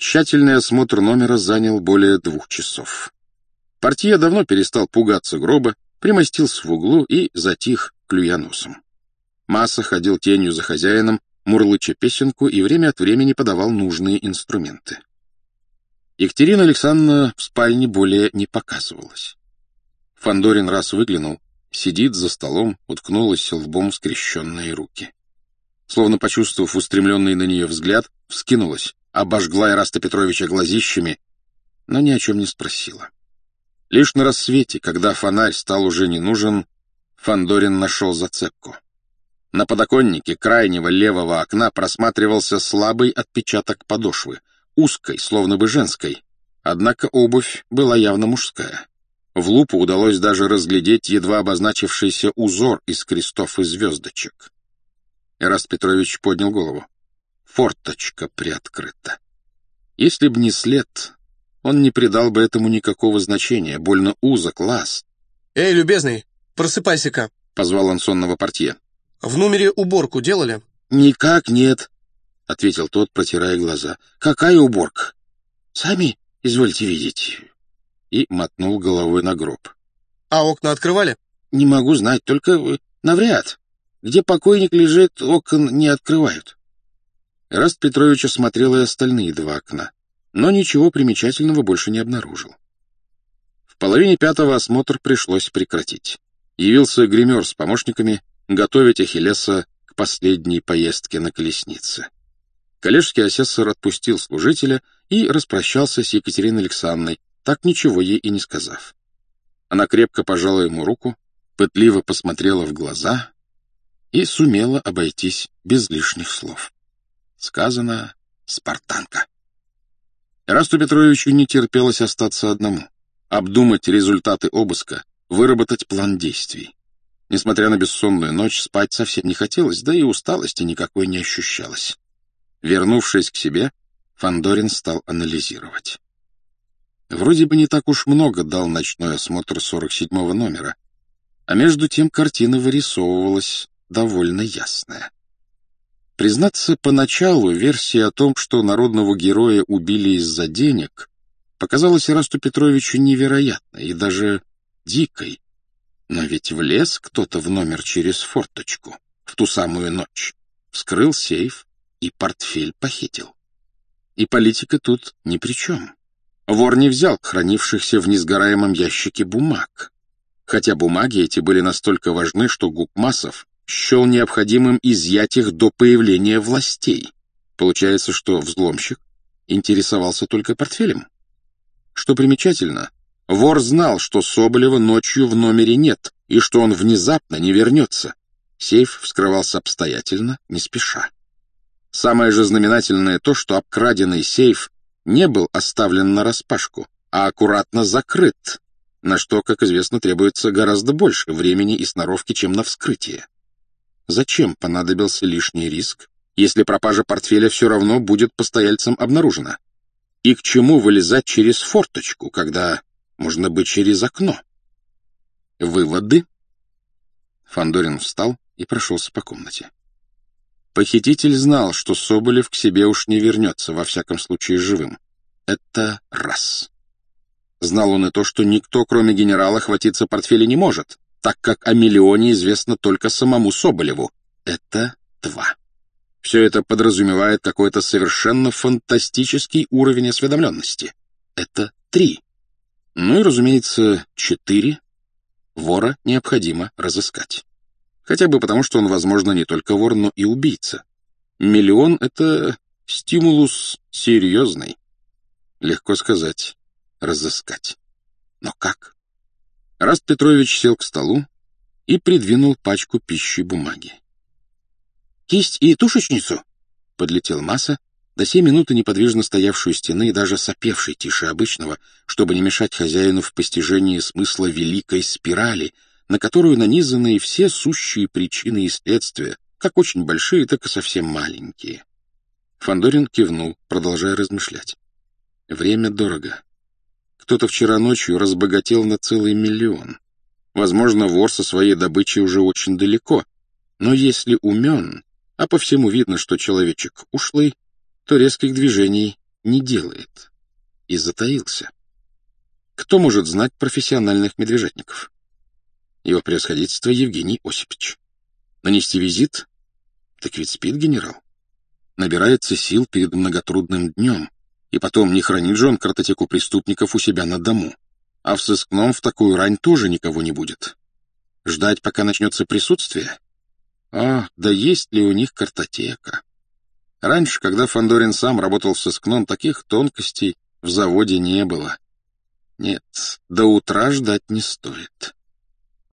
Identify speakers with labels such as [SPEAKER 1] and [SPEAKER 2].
[SPEAKER 1] Тщательный осмотр номера занял более 2 часов. Портье давно перестал пугаться гроба, примостился в углу и затих, клюя носом. Масса ходил тенью за хозяином, мурлыча песенку, и время от времени подавал нужные инструменты. Екатерина Александровна в спальне более не показывалась. Фандорин раз выглянул, сидит за столом, уткнулась лбом в скрещенные руки. Словно почувствовав устремленный на нее взгляд, вскинулась, обожгла Ираста Петровича глазищами, но ни о чем не спросила. Лишь на рассвете, когда фонарь стал уже не нужен, Фандорин нашел зацепку. На подоконнике крайнего левого окна просматривался слабый отпечаток подошвы, узкой, словно бы женской, однако обувь была явно мужская. В лупу удалось даже разглядеть едва обозначившийся узор из крестов и звездочек. Эраст Петрович поднял голову. Форточка приоткрыта. Если б не след, он не придал бы этому никакого значения, больно узок лаз.
[SPEAKER 2] «Эй, любезный, просыпайся-ка!» —
[SPEAKER 1] позвал он сонного портье.
[SPEAKER 2] «В номере уборку делали?»
[SPEAKER 1] «Никак нет», — ответил тот, протирая глаза. «Какая уборка? Сами извольте видеть». И мотнул головой на гроб.
[SPEAKER 2] «А окна открывали?»
[SPEAKER 1] «Не могу знать, только навряд. Где покойник лежит, окон не открывают». Эраст Петрович осмотрел и остальные 2 окна, но ничего примечательного больше не обнаружил. В половине 5-го осмотр пришлось прекратить. Явился гример с помощниками готовить Ахиллеса к последней поездке на колеснице. Коллежский асессор отпустил служителя и распрощался с Екатериной Александровной, так ничего ей и не сказав. Она крепко пожала ему руку, пытливо посмотрела в глаза и сумела обойтись без лишних слов. Сказано «спартанка». Эрасту Петровичу не терпелось остаться одному, обдумать результаты обыска, выработать план действий. Несмотря на бессонную ночь, спать совсем не хотелось, да и усталости никакой не ощущалось. Вернувшись к себе, Фандорин стал анализировать. Вроде бы не так уж много дал ночной осмотр 47-го номера, а между тем картина вырисовывалась довольно ясная. Признаться, поначалу версия о том, что народного героя убили из-за денег, показалась Эрасту Петровичу невероятной и даже дикой. Но ведь влез кто-то в номер через форточку в ту самую ночь, вскрыл сейф и портфель похитил. И политика тут ни при чем. Вор не взял хранившихся в несгораемом ящике бумаг, хотя бумаги эти были настолько важны, что Гукмасов счел необходимым изъять их до появления властей. Получается, что взломщик интересовался только портфелем. Что примечательно, вор знал, что Соболева ночью в номере нет, и что он внезапно не вернется. Сейф вскрывался обстоятельно, не спеша. Самое же знаменательное то, что обкраденный сейф не был оставлен нараспашку, а аккуратно закрыт, на что, как известно, требуется гораздо больше времени и сноровки, чем на вскрытие. Зачем понадобился лишний риск, если пропажа портфеля все равно будет постояльцам обнаружена? И к чему вылезать через форточку, когда можно быть через окно? Выводы? Фандорин встал и прошелся по комнате. Похититель знал, что Соболев к себе уж не вернется, во всяком случае живым. Это раз. Знал он и то, что никто, кроме генерала, хватиться портфеля не может, так как о миллионе известно только самому Соболеву. Это 2. Все это подразумевает какой-то совершенно фантастический уровень осведомленности. Это 3. Ну и, разумеется, 4. Вора необходимо разыскать. Хотя бы потому, что он, возможно, не только вор, но и убийца. Миллион — это стимулус серьезный. Легко сказать, разыскать. Но как? Эраст Петрович сел к столу и придвинул пачку пищи бумаги. «Кисть и тушечницу?» — подлетел Масса, до сей минуты неподвижно стоявший у стены и даже сопевший тише обычного, чтобы не мешать хозяину в постижении смысла великой спирали, на которую нанизаны все сущие причины и следствия, как очень большие, так и совсем маленькие. Фандорин кивнул, продолжая размышлять. Время дорого. Кто-то вчера ночью разбогател на целый 1 миллион. Возможно, вор со своей добычей уже очень далеко, но если умен, а по всему видно, что человечек ушлый, то резких движений не делает и затаился. Кто может знать профессиональных медвежатников? Его превосходительство Евгений Осипович. Нанести визит? Так ведь спит генерал. Набирается сил перед многотрудным днем. И потом, не хранит же он картотеку преступников у себя на дому. А в сыскном в такую рань тоже никого не будет. Ждать, пока начнется присутствие? Да есть ли у них картотека? Раньше, когда Фандорин сам работал в сыскном, таких тонкостей в заводе не было. Нет, до утра ждать не стоит.